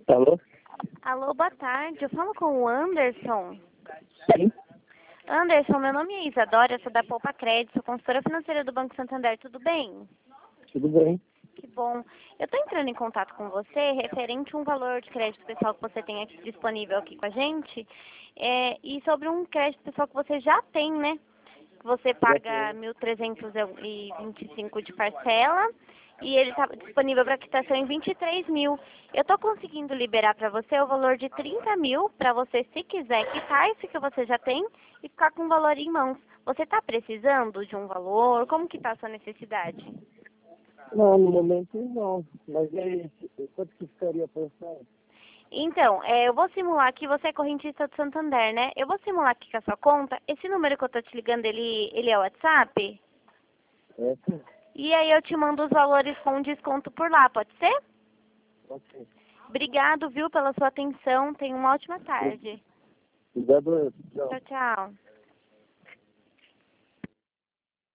Alô? Alô, boa tarde. Eu falo com o Anderson. Sim, Anderson, meu nome é Isadora, eu sou da Poupa Crédito, sou consultora financeira do Banco Santander, tudo bem? tudo bem. Que bom. Eu estou entrando em contato com você referente a um valor de crédito pessoal que você tem aqui disponível aqui com a gente e sobre um crédito pessoal que você já tem, né? Você paga 1.325 de parcela e ele está disponível para quitação em 23 mil. Eu estou conseguindo liberar para você o valor de 30 mil para você, se quiser, quitar esse que você já tem e ficar com o valor em mãos. Você está precisando de um valor? Como que está a sua necessidade? Não, no momento não. Mas aí, quanto que ficaria pensando? Então, eu vou simular aqui, você é correntista do Santander, né? Eu vou simular aqui com a sua conta. Esse número que eu tô te ligando, ele é o WhatsApp? É, sim. E aí eu te mando os valores com desconto por lá, pode ser? Ok. Obrigado, viu, pela sua atenção. Tenha uma ótima tarde. Obrigado, tchau. Tchau, tchau.